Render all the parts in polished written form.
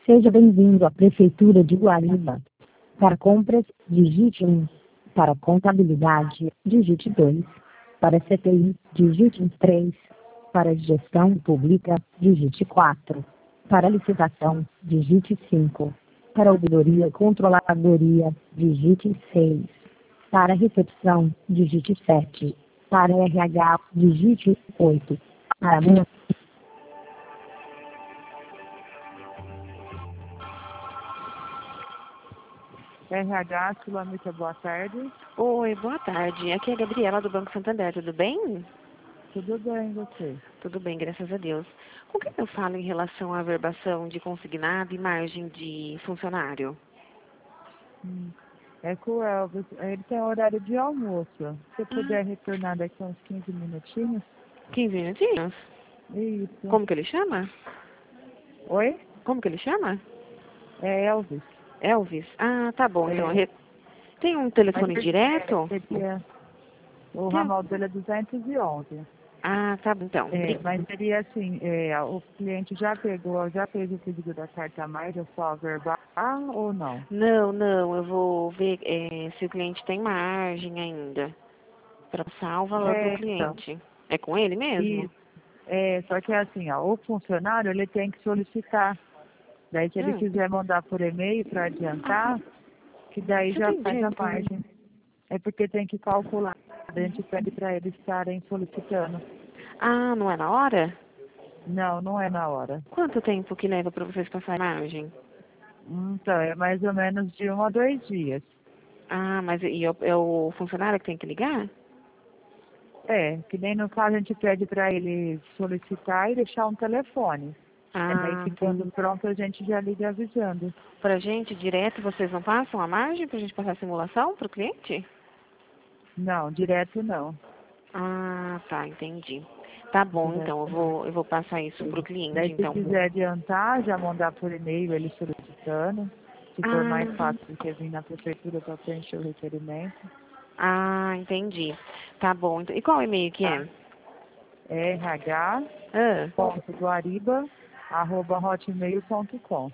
Seja bem-vindo à Prefeitura de Guariba. Para compras, digite 1. Para contabilidade, digite 2. Para CTI, digite 3. Para gestão pública, digite 4. Para licitação, digite 5. Para ouvidoria e controladoria, digite 6. Para recepção, digite 7. Para RH, digite 8. Para RH, Sulamita, boa tarde. Oi, boa tarde. Aqui é a Gabriela do Banco Santander, tudo bem? Tudo bem, você? Tudo bem, graças a Deus. Com quem eu falo em relação à averbação de consignado e margem de funcionário? É com o Elvis. Ele tem horário de almoço. Se puder retornar daqui a uns 15 minutinhos. 15 minutinhos? Isso. Como que ele chama? Oi? Como que ele chama? É Elvis. Elvis? Ah, tá bom. É. Então, tem um telefone direto? O ramal dele é 211. Ah, tá bom, então. Mas seria assim, o cliente já fez o pedido da carta mais, é só verbal ou não? Não, eu vou ver se o cliente tem margem ainda. Para passar o valor para o cliente. É com ele mesmo? Isso. Só que é assim, ó, o funcionário ele tem que solicitar. Daí se ele quiser mandar por e-mail para adiantar, que daí já faz a margem. É porque tem que calcular. A gente pede para eles estarem solicitando. Ah, não é na hora? Não, não é na hora. Quanto tempo que leva para vocês passarem a margem? Então, é mais ou menos de 1 a 2 dias. Ah, mas é o funcionário que tem que ligar? Que nem no caso a gente pede para ele solicitar e deixar um telefone. Daí Ah, ficando pronto a gente já liga avisando. pra gente, direto, vocês não passam a margem pra gente passar a simulação pro cliente? Não, direto não. Ah, tá, entendi. Tá bom, Direto então, eu vou passar isso pro cliente, Daí se então. quiser adiantar, já mandar por e-mail ele solicitando. Se for mais fácil do que vir na prefeitura para preencher o requerimento. Ah, entendi. Tá bom. Então, e qual e-mail que é? É rh.guariba@hotmail.com.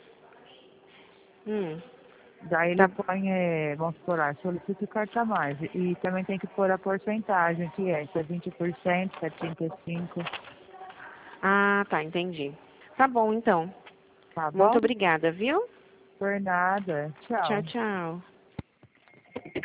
Daí ele põe, vamos supor lá, solicita o carta mais. E também tem que pôr a porcentagem, que é 20%, se é 35%. Ah, tá, entendi. Tá bom, então. Tá bom? Muito obrigada, viu? Por nada. Tchau. Tchau, tchau.